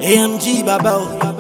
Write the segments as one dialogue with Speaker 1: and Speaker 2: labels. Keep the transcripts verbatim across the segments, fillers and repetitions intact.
Speaker 1: A M G Baba.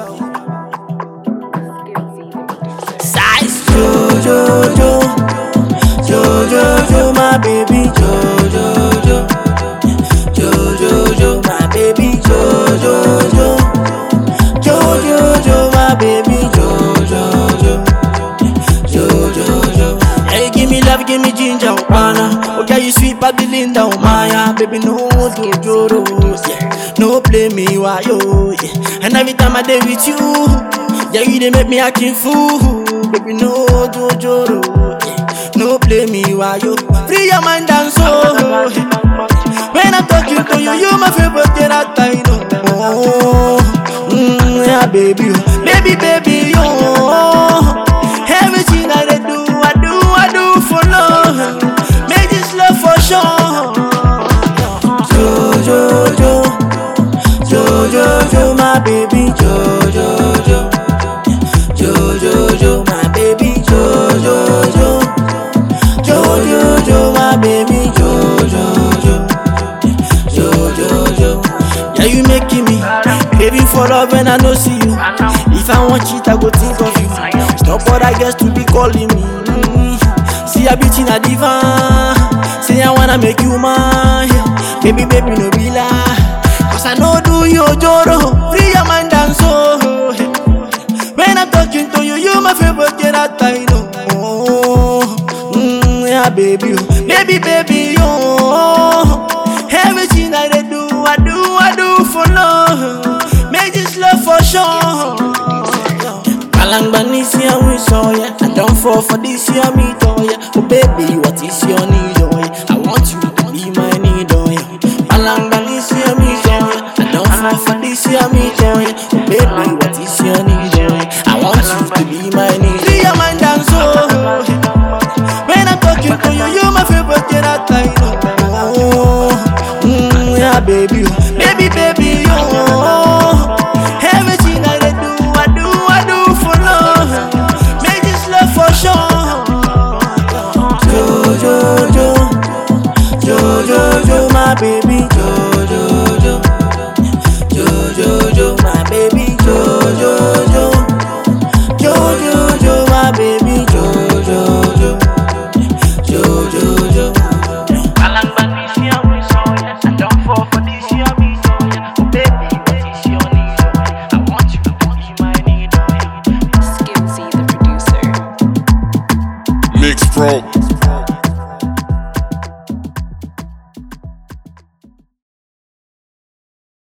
Speaker 1: Size Jo Jo Jo Jo Jo Jo, my baby Jo Jo Jo Jo Jo Jo, my baby Jo Jo Jo Jo Jo Jo, my baby Jo Jo Jo Jo Jo Jo. Hey, give me love, give me ginger, banana. Okay, you sweet, but the Linda, Maya, baby, no do Joro, yeah. No play me, why yo, yeah. And every time I day with you, yeah, you they make me acting fool, baby, no do Joro, yeah. No play me, why yo. Free your mind and soul. When I'm talking to you, you my favorite girl that I know. Oh, mm, yeah, baby, baby, baby, yo. Everything that I do, I do, I do for love. Make this love for sure. Jo Jo Jo Jo Jo Jo, my baby Jo Jo Jo Jo Jo Jo, my baby Jo Jo Jo Jo Jo Jo, my baby Jo Jo Jo Jo Jo Jo. Yeah, you making me craving for love when I don't see you. If I want cheat, I go think of you. Stop what I guess to be calling me. Mm-hmm. See a bitch in a divan. Say I wanna make you mine. Baby, baby, no be lie. Cause I know do you Joro. Free your mind and soul. When I'm talking to you, you my favorite girl that I know. Oh, mm, yeah, baby, oh. Baby, baby, oh. Everything that I do, I do, I do for love. Make this love for sure. Alang banisi ya wiso ya. I don't fall for this year me to ya. Oh baby, what is your need oh yeah? I want you to be my need oh yeah. Alang banisi ya me to ya. I don't fall for this year me to ya. Oh baby, what is your need oh yeah? I want you to be my need. Free your mind and soul. When I'm talking to you, you my favorite girl that I know. Oh, mm, yeah, baby, baby, baby, oh. Everything that I do, I do, I do for love. Make this love for sure. Jo Jo Jo Jo Jo Jo, my baby Jo